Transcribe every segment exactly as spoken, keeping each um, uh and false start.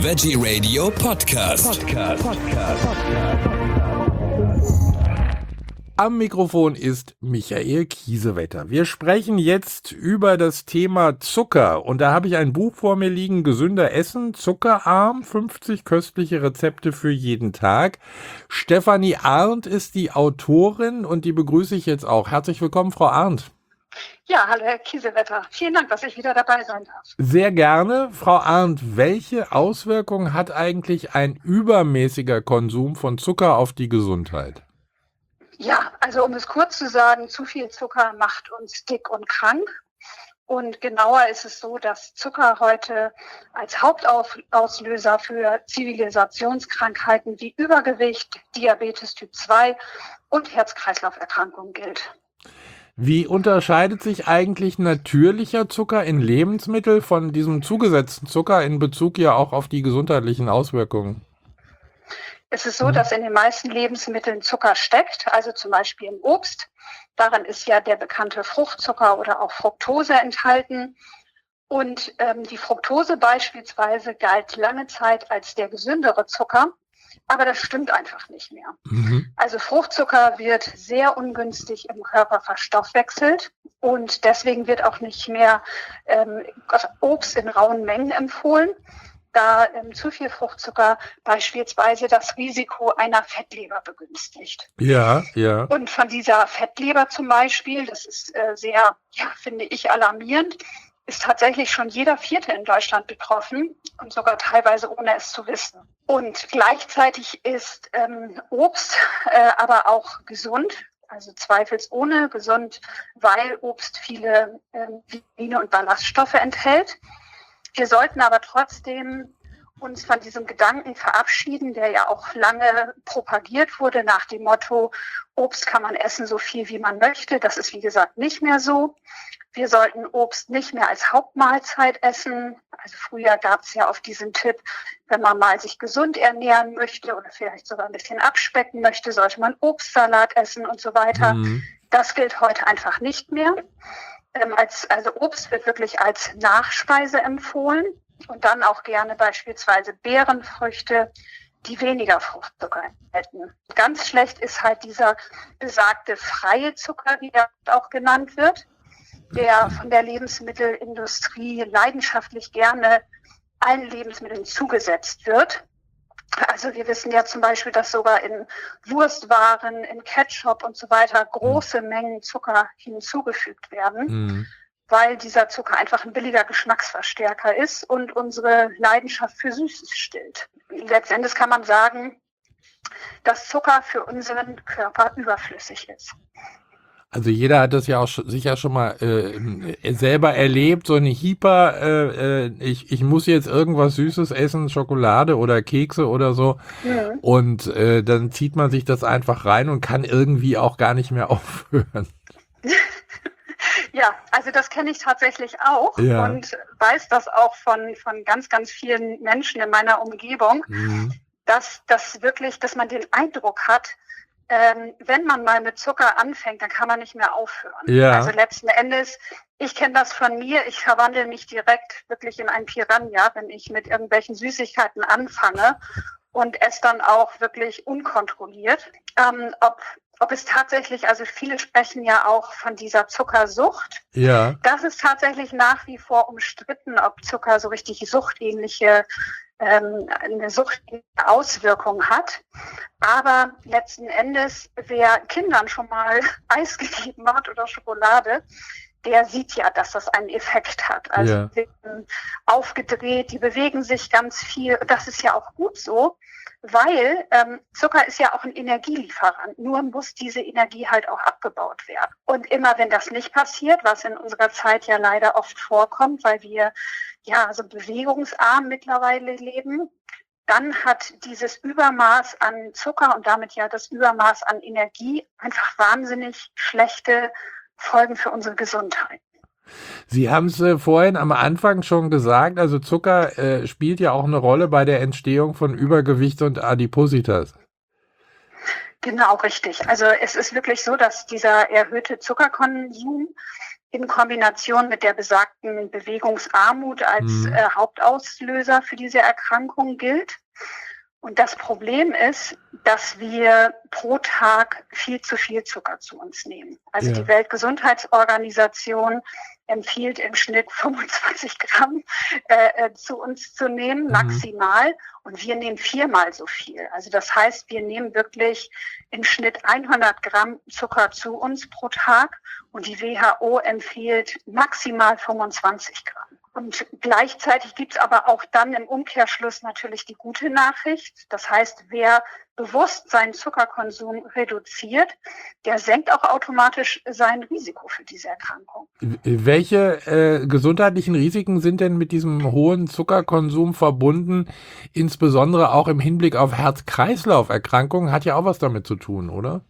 Veggie Radio Podcast. Podcast. Podcast. Am Mikrofon ist Michael Kiesewetter. Wir sprechen jetzt über das Thema Zucker. Und da habe ich ein Buch vor mir liegen, Gesünder Essen, Zuckerarm, fünfzig köstliche Rezepte für jeden Tag. Stefanie Arndt ist die Autorin und die begrüße ich jetzt auch. Herzlich willkommen, Frau Arndt. Ja, hallo Herr Kiesewetter. Vielen Dank, dass ich wieder dabei sein darf. Sehr gerne. Frau Arndt, welche Auswirkungen hat eigentlich ein übermäßiger Konsum von Zucker auf die Gesundheit? Ja, also um es kurz zu sagen, zu viel Zucker macht uns dick und krank. Und genauer ist es so, dass Zucker heute als Hauptauslöser für Zivilisationskrankheiten wie Übergewicht, Diabetes Typ zwei und Herz-Kreislauf-Erkrankungen gilt. Wie unterscheidet sich eigentlich natürlicher Zucker in Lebensmitteln von diesem zugesetzten Zucker in Bezug ja auch auf die gesundheitlichen Auswirkungen? Es ist so, dass in den meisten Lebensmitteln Zucker steckt, also zum Beispiel im Obst. Darin ist ja der bekannte Fruchtzucker oder auch Fructose enthalten. Und ähm, die Fructose beispielsweise galt lange Zeit als der gesündere Zucker. Aber das stimmt einfach nicht mehr. Mhm. Also Fruchtzucker wird sehr ungünstig im Körper verstoffwechselt und deswegen wird auch nicht mehr ähm, Obst in rauen Mengen empfohlen, da ähm, zu viel Fruchtzucker beispielsweise das Risiko einer Fettleber begünstigt. Ja, ja. Und von dieser Fettleber zum Beispiel, das ist äh, sehr, ja, finde ich, alarmierend, ist tatsächlich schon jeder Vierte in Deutschland betroffen und sogar teilweise ohne es zu wissen. Und gleichzeitig ist ähm, Obst äh, aber auch gesund, also zweifelsohne gesund, weil Obst viele ähm, Vitamine und Ballaststoffe enthält. Wir sollten aber trotzdem uns von diesem Gedanken verabschieden, der ja auch lange propagiert wurde nach dem Motto, Obst kann man essen, so viel wie man möchte. Das ist, wie gesagt, nicht mehr so. Wir sollten Obst nicht mehr als Hauptmahlzeit essen. Also früher gab es ja oft diesen Tipp, wenn man mal sich gesund ernähren möchte oder vielleicht sogar ein bisschen abspecken möchte, sollte man Obstsalat essen und so weiter. Mhm. Das gilt heute einfach nicht mehr. Ähm, als, also Obst wird wirklich als Nachspeise empfohlen und dann auch gerne beispielsweise Beerenfrüchte, die weniger Fruchtzucker enthalten. Ganz schlecht ist halt dieser besagte freie Zucker, wie er auch genannt wird, der von der Lebensmittelindustrie leidenschaftlich gerne allen Lebensmitteln zugesetzt wird. Also wir wissen ja zum Beispiel, dass sogar in Wurstwaren, in Ketchup und so weiter große Mengen Zucker hinzugefügt werden, mhm. weil dieser Zucker einfach ein billiger Geschmacksverstärker ist und unsere Leidenschaft für Süßes stillt. Letztendlich kann man sagen, dass Zucker für unseren Körper überflüssig ist. Also jeder hat das ja auch sch- sicher schon mal äh, selber erlebt, so eine Hyper, äh, äh, ich, ich muss jetzt irgendwas Süßes essen, Schokolade oder Kekse oder so, mhm. und äh, dann zieht man sich das einfach rein und kann irgendwie auch gar nicht mehr aufhören. Ja, also das kenne ich tatsächlich auch, ja. Und weiß das auch von, von ganz, ganz vielen Menschen in meiner Umgebung, mhm. dass das wirklich, dass man den Eindruck hat, Ähm, wenn man mal mit Zucker anfängt, dann kann man nicht mehr aufhören. Ja. Also letzten Endes, ich kenne das von mir, ich verwandle mich direkt wirklich in ein Piranha, wenn ich mit irgendwelchen Süßigkeiten anfange und esse dann auch wirklich unkontrolliert. Ähm, ob, ob es tatsächlich, also viele sprechen ja auch von dieser Zuckersucht. Ja. Das ist tatsächlich nach wie vor umstritten, ob Zucker so richtig suchtähnliche eine suchtige Auswirkung hat. Aber letzten Endes, wer Kindern schon mal Eis gegeben hat oder Schokolade, der sieht ja, dass das einen Effekt hat. Also ja. Die werden aufgedreht, die bewegen sich ganz viel. Das ist ja auch gut so, weil ähm, Zucker ist ja auch ein Energielieferant. Nur muss diese Energie halt auch abgebaut werden. Und immer wenn das nicht passiert, was in unserer Zeit ja leider oft vorkommt, weil wir ja so bewegungsarm mittlerweile leben, dann hat dieses Übermaß an Zucker und damit ja das Übermaß an Energie einfach wahnsinnig schlechte Folgen für unsere Gesundheit. Sie haben es äh, vorhin am Anfang schon gesagt, also Zucker äh, spielt ja auch eine Rolle bei der Entstehung von Übergewicht und Adipositas. Genau, richtig. Also es ist wirklich so, dass dieser erhöhte Zuckerkonsum in Kombination mit der besagten Bewegungsarmut als Mhm. äh, Hauptauslöser für diese Erkrankung gilt. Und das Problem ist, dass wir pro Tag viel zu viel Zucker zu uns nehmen. Also Ja. die Weltgesundheitsorganisation empfiehlt im Schnitt fünfundzwanzig Gramm äh, äh, zu uns zu nehmen, Mhm. maximal. Und wir nehmen viermal so viel. Also das heißt, wir nehmen wirklich im Schnitt hundert Gramm Zucker zu uns pro Tag. Und die W H O empfiehlt maximal fünfundzwanzig Gramm. Und gleichzeitig gibt es aber auch dann im Umkehrschluss natürlich die gute Nachricht. Das heißt, wer bewusst seinen Zuckerkonsum reduziert, der senkt auch automatisch sein Risiko für diese Erkrankung. W- Welche äh, gesundheitlichen Risiken sind denn mit diesem hohen Zuckerkonsum verbunden, insbesondere auch im Hinblick auf Herz-Kreislauf-Erkrankungen? Hat ja auch was damit zu tun, oder?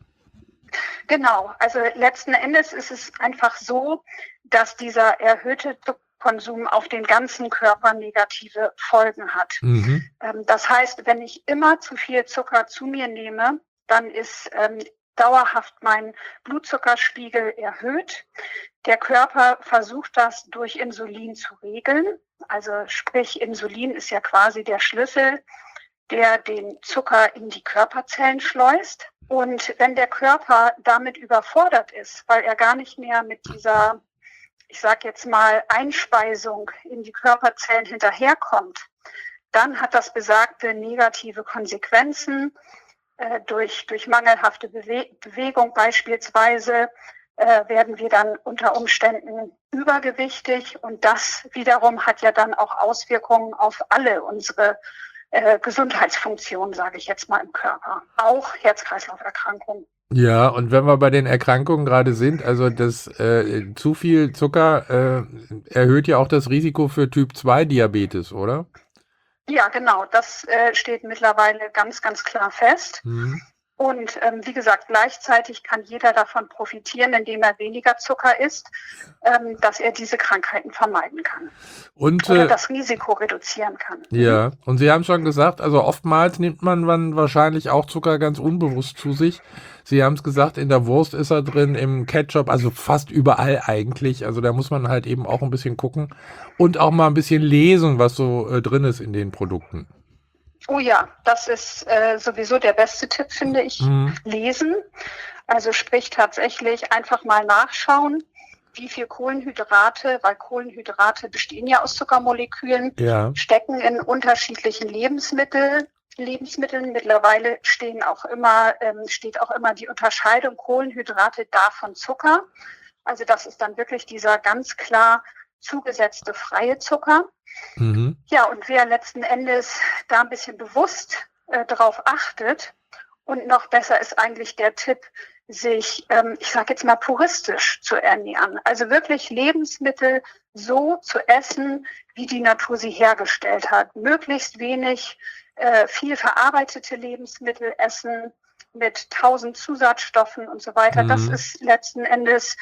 Genau, also letzten Endes ist es einfach so, dass dieser erhöhte Zuckerkonsum auf den ganzen Körper negative Folgen hat. Mhm. Ähm, das heißt, wenn ich immer zu viel Zucker zu mir nehme, dann ist ähm, dauerhaft mein Blutzuckerspiegel erhöht. Der Körper versucht das durch Insulin zu regeln. Also sprich, Insulin ist ja quasi der Schlüssel, der den Zucker in die Körperzellen schleust. Und wenn der Körper damit überfordert ist, weil er gar nicht mehr mit dieser, ich sage jetzt mal, Einspeisung in die Körperzellen hinterherkommt, dann hat das besagte negative Konsequenzen äh, durch, durch mangelhafte Bewe Bewegung beispielsweise. Äh, werden wir dann unter Umständen übergewichtig. Und das wiederum hat ja dann auch Auswirkungen auf alle unsere äh, Gesundheitsfunktionen, sage ich jetzt mal, im Körper. Auch Herz-Kreislauf-Erkrankungen. Ja, und wenn wir bei den Erkrankungen gerade sind, also das äh, zu viel Zucker äh, erhöht ja auch das Risiko für Typ zwei Diabetes, oder? Ja, genau. Das äh, steht mittlerweile ganz, ganz klar fest. Mhm. Und ähm, wie gesagt, gleichzeitig kann jeder davon profitieren, indem er weniger Zucker isst, ähm, dass er diese Krankheiten vermeiden kann Und oder äh, das Risiko reduzieren kann. ja, und Sie haben schon gesagt, also oftmals nimmt man dann wahrscheinlich auch Zucker ganz unbewusst zu sich. Sie haben es gesagt, in der Wurst ist er drin, im Ketchup, also fast überall eigentlich. Also da muss man halt eben auch ein bisschen gucken und auch mal ein bisschen lesen, was so äh, drin ist in den Produkten. Oh ja, das ist äh, sowieso der beste Tipp, finde ich. Mhm. Lesen. Also sprich tatsächlich einfach mal nachschauen, wie viel Kohlenhydrate, weil Kohlenhydrate bestehen ja aus Zuckermolekülen, Ja. stecken in unterschiedlichen Lebensmitteln. Lebensmitteln. Mittlerweile stehen auch immer, ähm, steht auch immer die Unterscheidung Kohlenhydrate davon Zucker. Also das ist dann wirklich dieser ganz klar zugesetzte freie Zucker. Mhm. Ja, und wer letzten Endes da ein bisschen bewusst äh, drauf achtet, und noch besser ist eigentlich der Tipp, sich, ähm, ich sage jetzt mal, puristisch zu ernähren. Also wirklich Lebensmittel so zu essen, wie die Natur sie hergestellt hat. Möglichst wenig äh, viel verarbeitete Lebensmittel essen mit tausend Zusatzstoffen und so weiter. Mhm. Das ist letzten Endes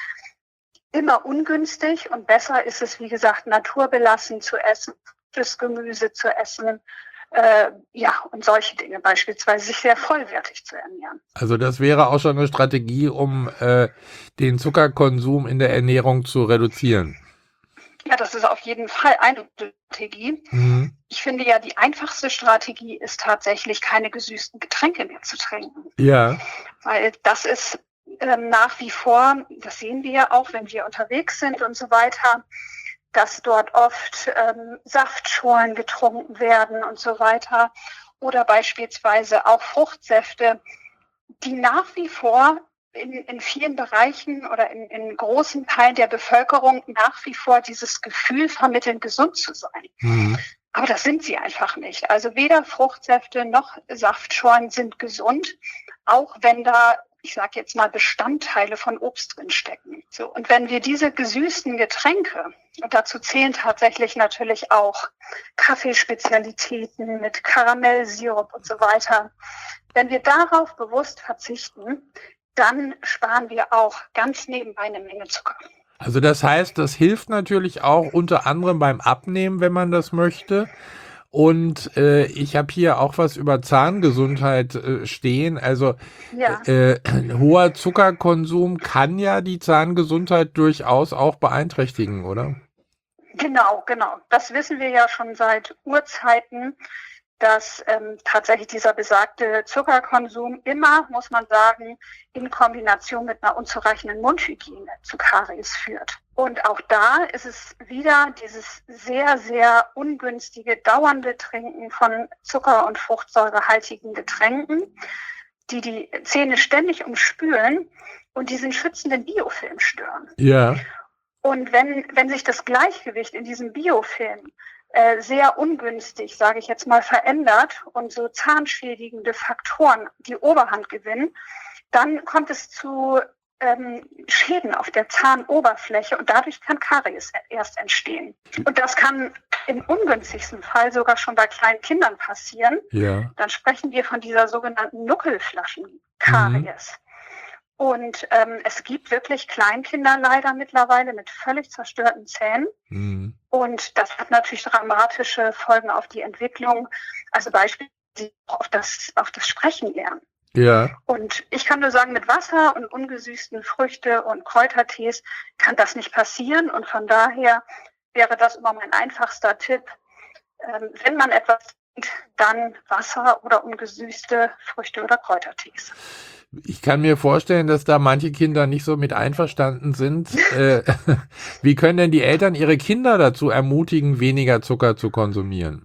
immer ungünstig und besser ist es, wie gesagt, naturbelassen zu essen, frisches Gemüse zu essen, äh, ja, und solche Dinge beispielsweise, sich sehr vollwertig zu ernähren. Also das wäre auch schon eine Strategie, um äh, den Zuckerkonsum in der Ernährung zu reduzieren. Ja, das ist auf jeden Fall eine Strategie. Mhm. Ich finde ja, die einfachste Strategie ist tatsächlich, keine gesüßten Getränke mehr zu trinken. Ja. Weil das ist ähm, nach wie vor, das sehen wir ja auch, wenn wir unterwegs sind und so weiter, dass dort oft ähm, Saftschorlen getrunken werden und so weiter. Oder beispielsweise auch Fruchtsäfte, die nach wie vor in, in vielen Bereichen oder in, in großen Teilen der Bevölkerung nach wie vor dieses Gefühl vermitteln, gesund zu sein. Mhm. Aber das sind sie einfach nicht. Also weder Fruchtsäfte noch Saftschorlen sind gesund, auch wenn da, ich sage jetzt mal, Bestandteile von Obst drin stecken. So, und wenn wir diese gesüßten Getränke, und dazu zählen tatsächlich natürlich auch Kaffeespezialitäten mit Karamellsirup und so weiter, wenn wir darauf bewusst verzichten, dann sparen wir auch ganz nebenbei eine Menge Zucker. Also das heißt, das hilft natürlich auch unter anderem beim Abnehmen, wenn man das möchte. Und äh, ich habe hier auch was über Zahngesundheit äh, stehen. Also Ja. äh, ein hoher Zuckerkonsum kann ja die Zahngesundheit durchaus auch beeinträchtigen, oder? Genau, genau. Das wissen wir ja schon seit Urzeiten, dass ähm, tatsächlich dieser besagte Zuckerkonsum immer, muss man sagen, in Kombination mit einer unzureichenden Mundhygiene zu Karies führt. Und auch da ist es wieder dieses sehr, sehr ungünstige, dauernde Trinken von Zucker- und fruchtsäurehaltigen Getränken, die die Zähne ständig umspülen und diesen schützenden Biofilm stören. Ja. Und wenn, wenn sich das Gleichgewicht in diesem Biofilm äh, sehr ungünstig, sage ich jetzt mal, verändert und so zahnschädigende Faktoren die Oberhand gewinnen, dann kommt es zu ähm, Schäden auf der Zahnoberfläche und dadurch kann Karies erst entstehen. Und das kann im ungünstigsten Fall sogar schon bei kleinen Kindern passieren. Ja. Dann sprechen wir von dieser sogenannten Nuckelflaschen-Karies. Mhm. Und ähm, es gibt wirklich Kleinkinder leider mittlerweile mit völlig zerstörten Zähnen. Mhm. Und das hat natürlich dramatische Folgen auf die Entwicklung. Also beispielsweise auf das, auf das Sprechen lernen. Ja. Und ich kann nur sagen, mit Wasser und ungesüßten Früchte- und Kräutertees kann das nicht passieren. Und von daher wäre das immer mein einfachster Tipp. Ähm, wenn man etwas trinkt, dann Wasser oder ungesüßte Früchte- oder Kräutertees. Ich kann mir vorstellen, dass da manche Kinder nicht so mit einverstanden sind. äh, wie können denn die Eltern ihre Kinder dazu ermutigen, weniger Zucker zu konsumieren?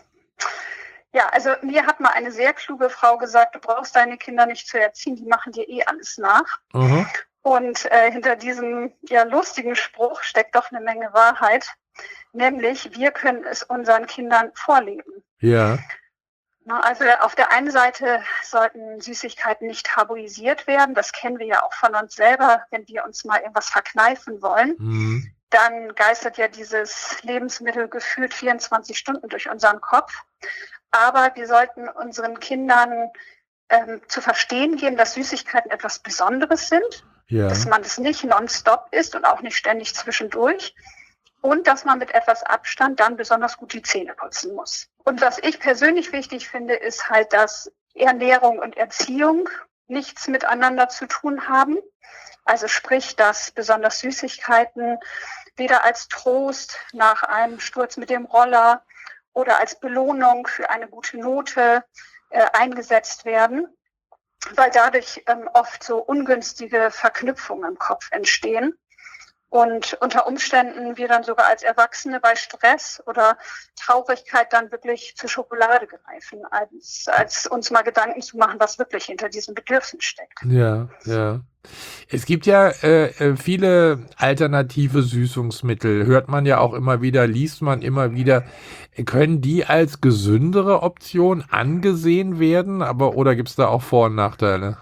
Ja, also mir hat mal eine sehr kluge Frau gesagt, du brauchst deine Kinder nicht zu erziehen, die machen dir eh alles nach. Uh-huh. Und äh, hinter diesem ja lustigen Spruch steckt doch eine Menge Wahrheit, nämlich wir können es unseren Kindern vorleben. Ja. Also auf der einen Seite sollten Süßigkeiten nicht tabuisiert werden. Das kennen wir ja auch von uns selber, wenn wir uns mal irgendwas verkneifen wollen. Mhm. Dann geistert ja dieses Lebensmittel gefühlt vierundzwanzig Stunden durch unseren Kopf. Aber wir sollten unseren Kindern ähm, zu verstehen geben, dass Süßigkeiten etwas Besonderes sind. Ja. Dass man es nicht nonstop isst und auch nicht ständig zwischendurch. Und dass man mit etwas Abstand dann besonders gut die Zähne putzen muss. Und was ich persönlich wichtig finde, ist halt, dass Ernährung und Erziehung nichts miteinander zu tun haben. Also sprich, dass besonders Süßigkeiten weder als Trost nach einem Sturz mit dem Roller oder als Belohnung für eine gute Note äh, eingesetzt werden, weil dadurch ähm, oft so ungünstige Verknüpfungen im Kopf entstehen. Und unter Umständen wir dann sogar als Erwachsene bei Stress oder Traurigkeit dann wirklich zur Schokolade greifen, als, als uns mal Gedanken zu machen, was wirklich hinter diesen Bedürfnissen steckt. Ja, ja. Es gibt ja äh, viele alternative Süßungsmittel, hört man ja auch immer wieder, liest man immer wieder. Können die als gesündere Option angesehen werden, aber oder gibt es da auch Vor- und Nachteile?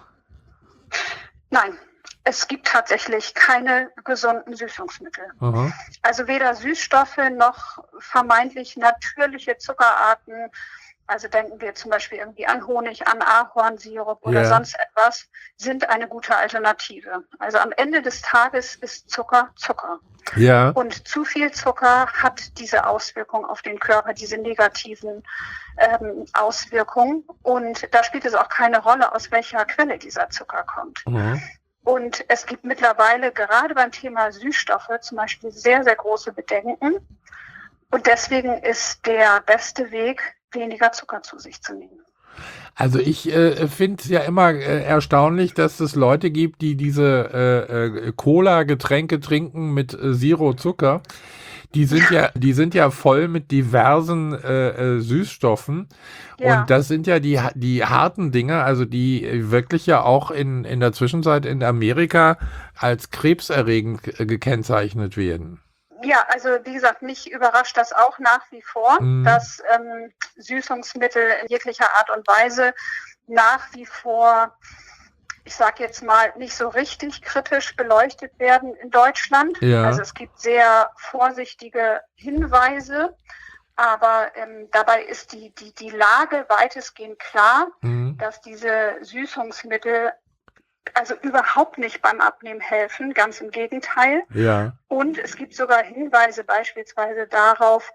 Nein. Es gibt tatsächlich keine gesunden Süßungsmittel. Aha. Also weder Süßstoffe noch vermeintlich natürliche Zuckerarten. Also denken wir zum Beispiel irgendwie an Honig, an Ahornsirup oder yeah. sonst etwas, sind eine gute Alternative. Also am Ende des Tages ist Zucker Zucker. Ja. Und zu viel Zucker hat diese Auswirkung auf den Körper, diese negativen ähm, Auswirkungen. Und da spielt es auch keine Rolle, aus welcher Quelle dieser Zucker kommt. Mhm. Und es gibt mittlerweile gerade beim Thema Süßstoffe zum Beispiel sehr, sehr große Bedenken. Und deswegen ist der beste Weg, weniger Zucker zu sich zu nehmen. Also ich äh, finde es ja immer äh, erstaunlich, dass es Leute gibt, die diese äh, äh, Cola-Getränke trinken mit äh, Zero Zucker. Die sind ja, die sind ja voll mit diversen äh, äh, Süßstoffen. Ja. Und das sind ja die, die harten Dinge, also die wirklich ja auch in, in der Zwischenzeit in Amerika als krebserregend gekennzeichnet werden. Ja, also wie gesagt, mich überrascht das auch nach wie vor, mm. dass ähm, Süßungsmittel in jeglicher Art und Weise nach wie vor, ich sage jetzt mal, nicht so richtig kritisch beleuchtet werden in Deutschland. Ja. Also es gibt sehr vorsichtige Hinweise, aber ähm, dabei ist die, die, die Lage weitestgehend klar, mhm. dass diese Süßungsmittel also überhaupt nicht beim Abnehmen helfen, ganz im Gegenteil. Ja. Und es gibt sogar Hinweise beispielsweise darauf,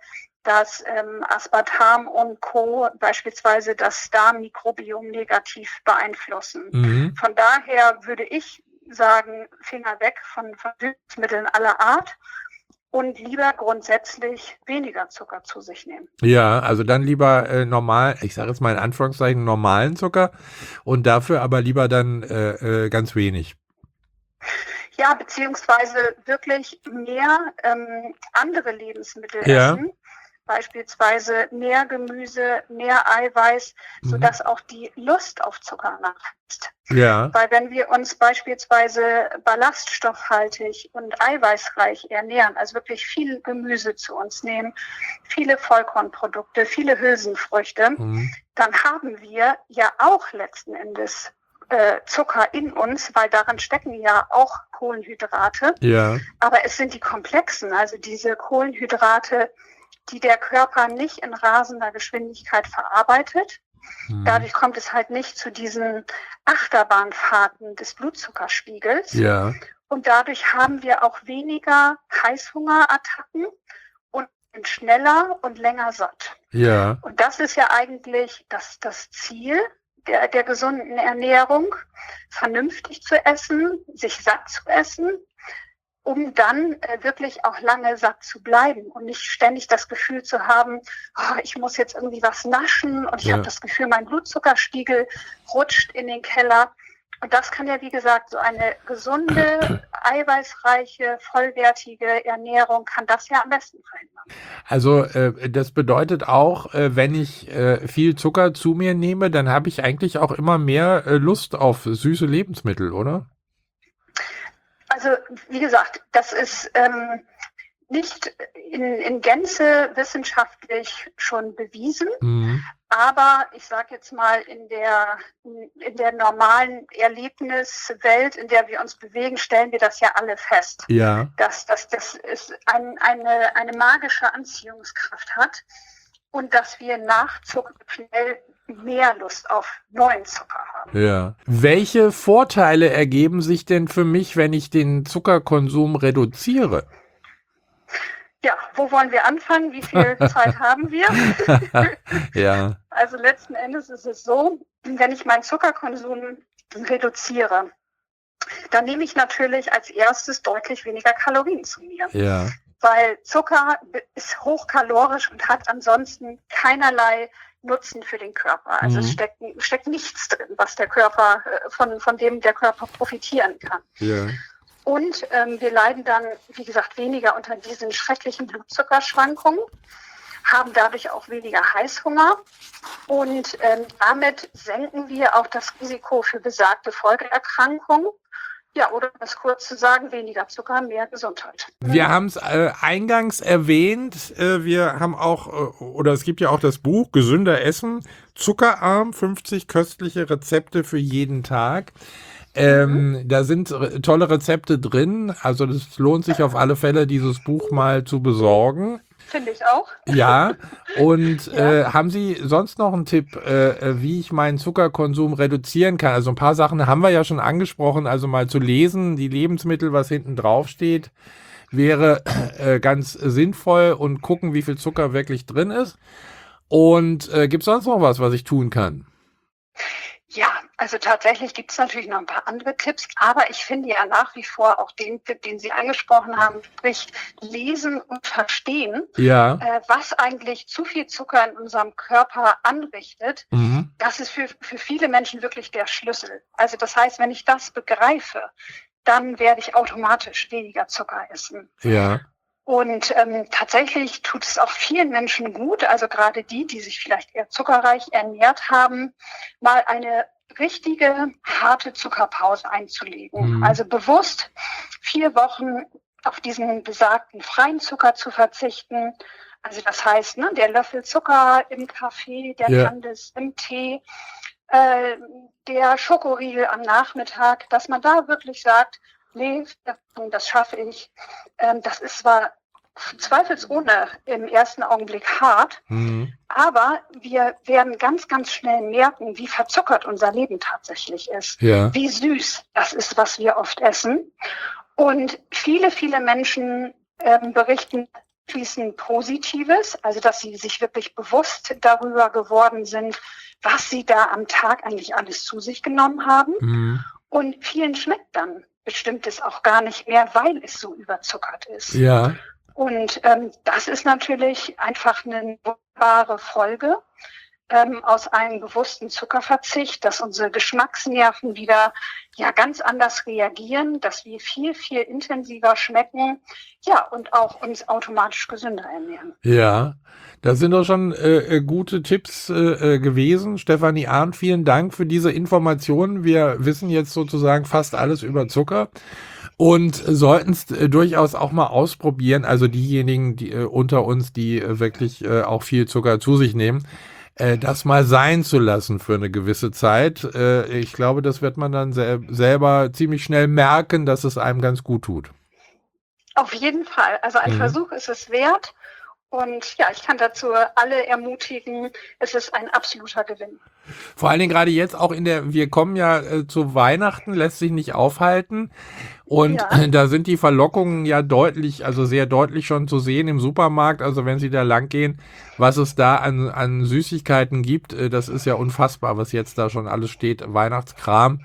dass ähm, Aspartam und Co. beispielsweise das Darmmikrobiom negativ beeinflussen. Mhm. Von daher würde ich sagen, Finger weg von, von Süßmitteln aller Art und lieber grundsätzlich weniger Zucker zu sich nehmen. Ja, also dann lieber äh, normal, ich sage jetzt mal in Anführungszeichen normalen Zucker und dafür aber lieber dann äh, äh, ganz wenig. Ja, beziehungsweise wirklich mehr ähm, andere Lebensmittel Ja. essen, beispielsweise mehr Gemüse, mehr Eiweiß, Mhm. sodass auch die Lust auf Zucker nachlässt. Ja, Weil wenn wir uns beispielsweise ballaststoffhaltig und eiweißreich ernähren, also wirklich viel Gemüse zu uns nehmen, viele Vollkornprodukte, viele Hülsenfrüchte, mhm. dann haben wir ja auch letzten Endes äh, Zucker in uns, weil daran stecken ja auch Kohlenhydrate. Ja, Aber es sind die komplexen, also diese Kohlenhydrate, die der Körper nicht in rasender Geschwindigkeit verarbeitet. mhm. Dadurch kommt es halt nicht zu diesen Achterbahnfahrten des Blutzuckerspiegels. Ja, Und dadurch haben wir auch weniger Heißhungerattacken und sind schneller und länger satt. ja, Und das ist ja eigentlich das, das Ziel der, der gesunden Ernährung, vernünftig zu essen, sich satt zu essen, um dann äh, wirklich auch lange satt zu bleiben und nicht ständig das Gefühl zu haben, oh, ich muss jetzt irgendwie was naschen und ich Ja. habe das Gefühl, mein Blutzuckerspiegel rutscht in den Keller. Und das kann ja, wie gesagt, so eine gesunde, eiweißreiche, vollwertige Ernährung kann das ja am besten verhindern. also äh, das bedeutet auch, äh, wenn ich äh, viel Zucker zu mir nehme, dann habe ich eigentlich auch immer mehr äh, Lust auf süße Lebensmittel, oder? Also, wie gesagt, das ist ähm, nicht in, in Gänze wissenschaftlich schon bewiesen. Mhm. Aber ich sage jetzt mal, in der, in der normalen Erlebniswelt, in der wir uns bewegen, stellen wir das ja alle fest, Ja, dass, dass das ist ein, eine, eine magische Anziehungskraft hat und dass wir nach Zucker schnell mehr Lust auf neuen Zucker haben. ja. Welche Vorteile ergeben sich denn für mich, wenn ich den Zuckerkonsum reduziere? Ja, wo wollen wir anfangen? Wie viel Zeit haben wir? Ja, Also letzten Endes ist es so, wenn ich meinen Zuckerkonsum reduziere, dann nehme ich natürlich als erstes deutlich weniger Kalorien zu mir. ja, Weil Zucker ist hochkalorisch und hat ansonsten keinerlei Nutzen für den Körper. Also Mhm. es steckt, steckt nichts drin, was der Körper, äh, von, von dem der Körper profitieren kann. ja, Und ähm, wir leiden dann, wie gesagt, weniger unter diesen schrecklichen Blutzuckerschwankungen, haben dadurch auch weniger Heißhunger und ähm, damit senken wir auch das Risiko für besagte Folgeerkrankungen. Ja, oder um es kurz zu sagen, weniger Zucker, mehr Gesundheit. Wir haben es äh, eingangs erwähnt, äh, wir haben auch, äh, oder es gibt ja auch das Buch Gesünder Essen, Zuckerarm, fünfzig köstliche Rezepte für jeden Tag. Ähm, mhm. Da sind re- tolle Rezepte drin, also es lohnt sich auf alle Fälle, dieses Buch mal zu besorgen. Finde ich auch. Ja, und Ja. Äh, haben Sie sonst noch einen Tipp, äh, wie ich meinen Zuckerkonsum reduzieren kann? Also ein paar Sachen haben wir ja schon angesprochen, also mal zu lesen, die Lebensmittel, was hinten drauf steht, wäre äh, ganz sinnvoll und gucken, wie viel Zucker wirklich drin ist. Und äh, gibt es sonst noch was, was ich tun kann? Ja, also tatsächlich gibt es natürlich noch ein paar andere Tipps, aber ich finde ja nach wie vor auch den Tipp, den Sie angesprochen haben, sprich lesen und verstehen, Ja. äh, was eigentlich zu viel Zucker in unserem Körper anrichtet. Mhm. Das ist für, für viele Menschen wirklich der Schlüssel. Also das heißt, wenn ich das begreife, dann werde ich automatisch weniger Zucker essen. Ja. Und ähm, tatsächlich tut es auch vielen Menschen gut, also gerade die, die sich vielleicht eher zuckerreich ernährt haben, mal eine richtige, harte Zuckerpause einzulegen. Mhm. Also bewusst vier Wochen auf diesen besagten freien Zucker zu verzichten. Also das heißt, ne, der Löffel Zucker im Kaffee, der Ja. Kandis im Tee, äh, der Schokoriegel am Nachmittag, dass man da wirklich sagt, nee, das schaffe ich. Ähm, das ist zwar zweifelsohne im ersten Augenblick hart, Mhm. aber wir werden ganz, ganz schnell merken, wie verzuckert unser Leben tatsächlich ist. Ja. Wie süß das ist, was wir oft essen. Und viele, viele Menschen ähm, berichten, fließen Positives, also dass sie sich wirklich bewusst darüber geworden sind, was sie da am Tag eigentlich alles zu sich genommen haben. Mhm. Und vielen schmeckt dann Bestimmtes auch gar nicht mehr, weil es so überzuckert ist. Ja. Und ähm, das ist natürlich einfach eine wunderbare Folge ähm, aus einem bewussten Zuckerverzicht, dass unsere Geschmacksnerven wieder ja ganz anders reagieren, dass wir viel, viel intensiver schmecken, ja, und auch uns automatisch gesünder ernähren. Ja, das sind doch schon äh, gute Tipps äh, gewesen. Stefanie Arndt, vielen Dank für diese Informationen. Wir wissen jetzt sozusagen fast alles über Zucker und sollten es äh, durchaus auch mal ausprobieren. Also diejenigen die, äh, unter uns, die äh, wirklich äh, auch viel Zucker zu sich nehmen, äh, das mal sein zu lassen für eine gewisse Zeit. Äh, ich glaube, das wird man dann sel- selber ziemlich schnell merken, dass es einem ganz gut tut. Auf jeden Fall. Also ein Mhm. Versuch ist es wert. Und ja, ich kann dazu alle ermutigen, es ist ein absoluter Gewinn. Vor allen Dingen gerade jetzt auch in der, wir kommen ja äh, zu Weihnachten, lässt sich nicht aufhalten. Und Ja. da sind die Verlockungen ja deutlich, also sehr deutlich schon zu sehen im Supermarkt. Also wenn Sie da lang gehen, was es da an, an Süßigkeiten gibt, äh, das ist ja unfassbar, was jetzt da schon alles steht, Weihnachtskram.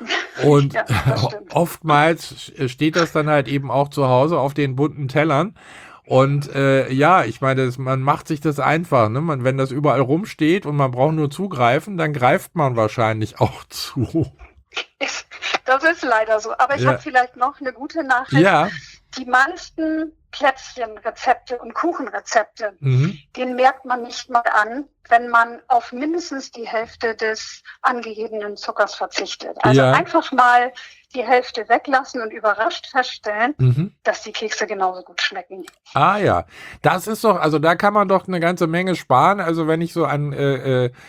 Und Ja, das stimmt. oftmals steht das dann halt eben auch zu Hause auf den bunten Tellern. Und äh, ja, ich meine, das, man macht sich das einfach, ne? Man, wenn das überall rumsteht und man braucht nur zugreifen, dann greift man wahrscheinlich auch zu. Ist, das ist leider so. Aber ich Ja. habe vielleicht noch eine gute Nachricht. Ja. Die meisten Plätzchenrezepte und Kuchenrezepte, Mhm. den merkt man nicht mal an, wenn man auf mindestens die Hälfte des angegebenen Zuckers verzichtet. Also Ja. einfach mal die Hälfte weglassen und überrascht feststellen, Mhm. dass die Kekse genauso gut schmecken. Ah ja, das ist doch, also da kann man doch eine ganze Menge sparen. Also wenn ich so an äh, äh,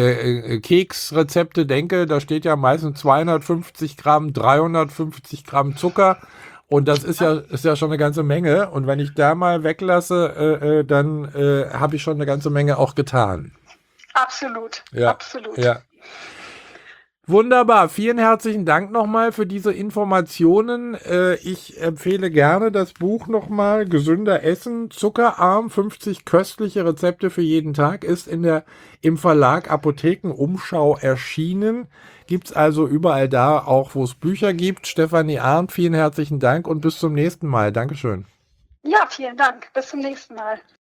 äh, Keksrezepte denke, da steht ja meistens zweihundertfünfzig Gramm, dreihundertfünfzig Gramm Zucker. Und das ist ja, ist ja schon eine ganze Menge. Und wenn ich da mal weglasse, äh, äh, dann äh, habe ich schon eine ganze Menge auch getan. Absolut, Ja, absolut. ja. Wunderbar, vielen herzlichen Dank nochmal für diese Informationen. Äh, ich empfehle gerne das Buch nochmal, Gesünder Essen, Zuckerarm, fünfzig köstliche Rezepte für jeden Tag, ist in der, im Verlag Apotheken Umschau erschienen. Gibt's also überall da, auch wo es Bücher gibt. Stefanie Arndt, vielen herzlichen Dank und bis zum nächsten Mal. Dankeschön. Ja, vielen Dank. Bis zum nächsten Mal.